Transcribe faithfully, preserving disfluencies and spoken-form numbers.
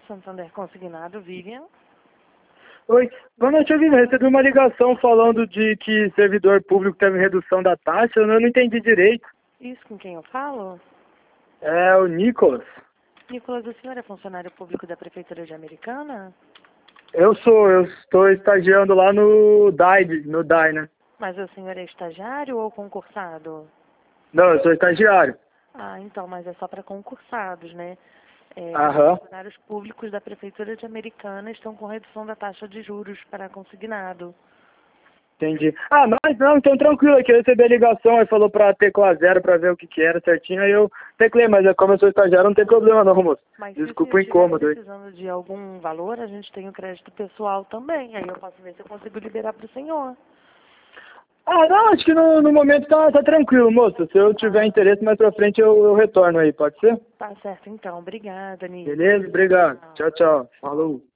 Santander Consignado, Vivian. Oi, boa noite, eu recebi uma ligação falando de que servidor público teve redução da taxa, eu não entendi direito. Isso com quem eu falo? É o Nicolas. Nicolas, o senhor é funcionário público da Prefeitura de Americana? Eu sou, eu estou estagiando lá no D A I, no D A I, né? Mas o senhor é estagiário ou concursado? Não, eu sou estagiário. Ah, então, mas é só para concursados, né? É, Aham. os funcionários públicos da Prefeitura de Americana estão com redução da taxa de juros para consignado. Entendi. Ah, mas não, então tranquilo, aqui eu recebi a ligação, aí falou pra teclar zero pra ver o que que era certinho, aí eu teclei, mas como eu sou estagiário não tem problema não, moço. Mas Desculpa o se o senhor incômodo estiver aí. precisando de algum valor, a gente tem o crédito pessoal também. Aí eu posso ver se eu consigo liberar para o senhor. Ah, não, acho que no, no momento tá, tá tranquilo, moço. Se eu tiver interesse mais pra frente eu, eu retorno aí, pode ser? Tá certo, então. Obrigada, Nico. Beleza? Obrigado. Tchau, tchau. Falou.